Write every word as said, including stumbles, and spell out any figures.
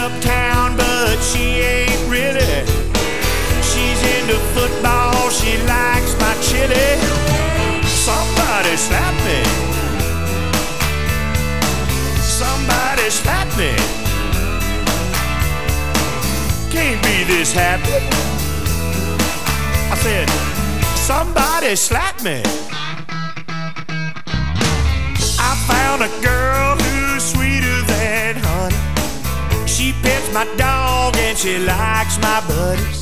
uptown, but she ain't really. She's into football, she likes my chili. Somebody slap me. Somebody slap me. Can't be this happy. I said, somebody slap me. I found a girl who's sweeter than honey. She pets my dog and she likes my buddies.